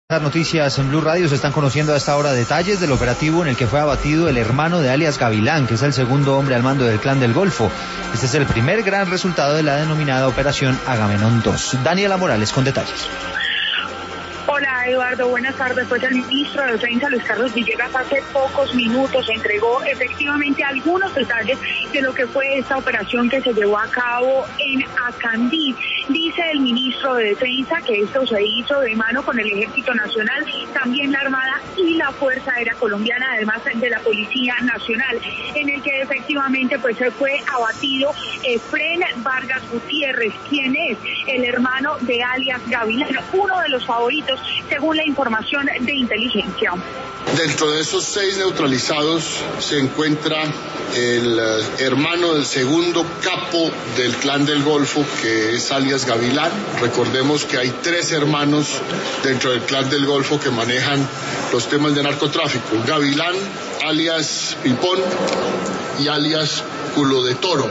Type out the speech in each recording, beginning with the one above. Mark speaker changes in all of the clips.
Speaker 1: Las noticias en Blue Radio. Se están conociendo a esta hora detalles del operativo en el que fue abatido el hermano de alias Gavilán, que es el segundo hombre al mando del Clan del Golfo. Este es el primer gran resultado de la denominada Operación Agamenón 2. Daniela Morales con detalles.
Speaker 2: Hola Eduardo, buenas tardes. Pues el ministro de Defensa, Luis Carlos Villegas, hace pocos minutos entregó efectivamente algunos detalles de lo que fue esta operación que se llevó a cabo en Acandí. Dice el ministro de Defensa que esto se hizo de mano con el Ejército Nacional, también la Armada y la Fuerza Aérea Colombiana, además de la Policía Nacional, en el que efectivamente pues se fue abatido Efrén Vargas Gutiérrez, quien es el hermano de alias Gavilán, uno de los favoritos según la información de inteligencia.
Speaker 3: Dentro de esos 6 neutralizados se encuentra el hermano del segundo capo del Clan del Golfo, que es alias Gavilán. Recordemos que hay 3 hermanos dentro del Clan del Golfo que manejan los temas de narcotráfico. Gavilán, alias Pipón y alias Culo de Toro.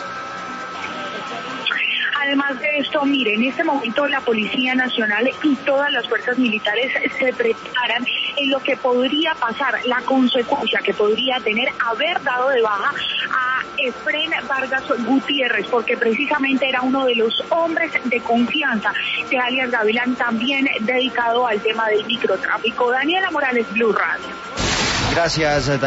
Speaker 2: Además de esto, mire, en este momento la Policía Nacional y todas las fuerzas militares se preparan en lo que podría pasar, la consecuencia que podría tener haber dado de baja a Efrén Vargas Gutiérrez, porque precisamente era uno de los hombres de confianza de alias Gavilán, también dedicado al tema del microtráfico. Daniela Morales, Blue Radio.
Speaker 1: Gracias.